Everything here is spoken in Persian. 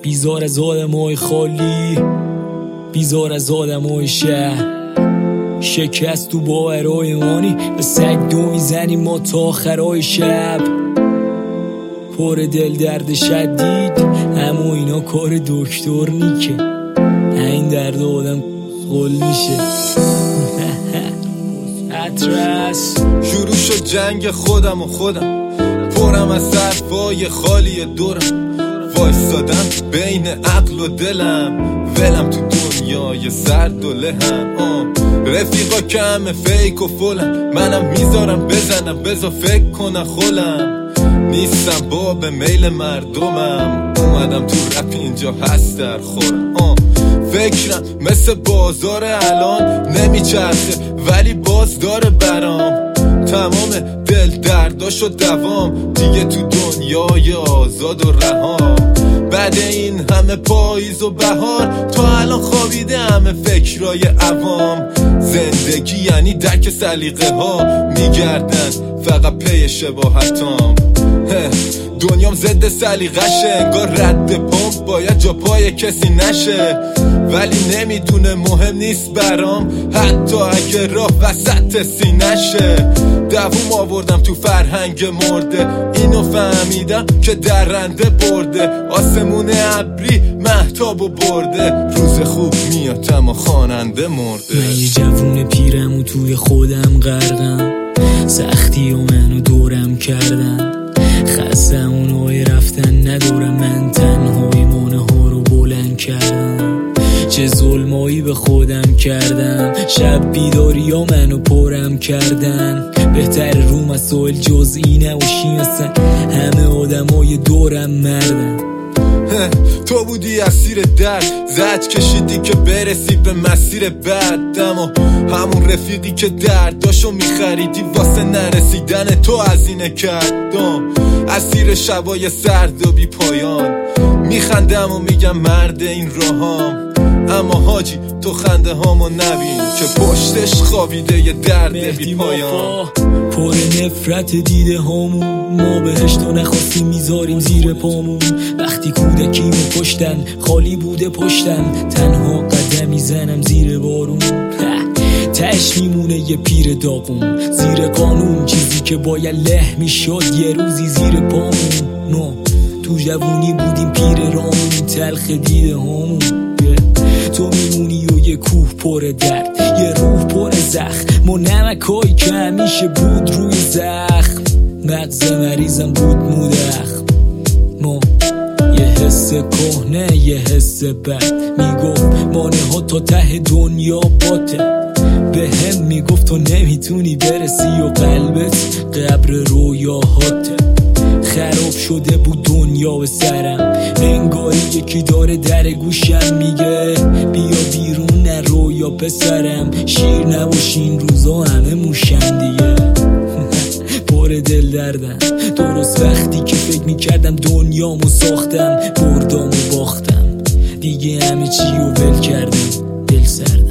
بیزار از آدمای خالی، بیزار از آدمای شهر. شکست تو باورهای مانی، به سگ دو میزنیم ما تا آخرای شب. پر دل درد شدید، اما اینا کار دکتر نیکه. این درد آدم غل میشه. اترس شروع شد جنگ خودم و خودم، پرم از حرفای خالی دورم. وایستادم بین عقل و دلم، ولم تو دنیای سرد و لهم. رفیقا کم فیک و فلم، منم میذارم بزنم بذار فکر کنم خولم. نیستم باب میل مردمم، اومدم تو رپ اینجا هست در خورم. فکرم مثل بازار الان نمیچرخه، ولی باز داره برام. تمام دل درداش و دوام، دیگه تو دنیای آزاد و رهام. بعد این همه پاییز و بهار، تا الان خوابیده همه فکرای عوام. زندگی یعنی درک سلیقه ها، میگردن فقط پی شباهتام. دنیام ضد سلیقشه، انگار رد پمپ باید جا پای کسی نشه. ولی نمیدونه مهم نیست برام، حتی اگه راه وسط سینشه. دووم آوردم تو فرهنگ مرده، اینو فهمیدم که درنده برده. آسمون ابری مهتابو برده، روز خوب میاد اما خواننده مرده. من یه جوون پیرم و توی خودم غرقم، سختی و منو دورم کردن. خستم اونهای رفتن ندارم، من تنهایی مانه ها رو بلند کردم. چه ظلمایی به خودم کردم، شب بیداری ها منو پرم کردن. بهتر رو مسائل جزئی نباشیم، اصلا همه آدمای دورم مردن. تو بودی اسیر درد، زد کشیدی که برسی به مسیر بعد. اما همون رفیقی که درداشو میخریدی واسه نرسیدن تو هزینه کردم. اسیر شبای سرد و بی پایان، میخندم و میگم مرد این راهام. اما حاجی تو خنده هامو نبین که پشتش خوابیده یه درد بی پایان. پر نفرت دیده هامون، ما بهشتو نخواستیم میذاریم زیر پامون. وقتی کودکیمو کشتن، خالی بوده پشتم، تنها قدم میزنم زیر بارون. تش میمونه یه پیر داغون زیر قانون، چیزی که باید له میشد یه روزی زیر پامون. ما تو جوونی بودیم پیر رامون، تلخ دیده هامون. تو میمونی و یه کوه پر درد، یه روح پر زخم و نمکایی که همیشه بود روی زخم. مغز مریضم بود مودخم. ما یه حس کهنه یه حس بد، میگفت مانه ها تا ته دنیا باته. به هم میگفت تو نمیتونی برسی و قلبت قبر رویاهاته. خراب شده بود دنیا به سرم، انگاری یکی داره در گوشم میگه بیا بیرون نرو یا پسرم. شیر نباشین روزا همه موشن دیگه. پر دل دردم درست وقتی که فکر میکردم دنیامو ساختم، بردام و باختم دیگه، همه چی رو ول کردم، دل سردم.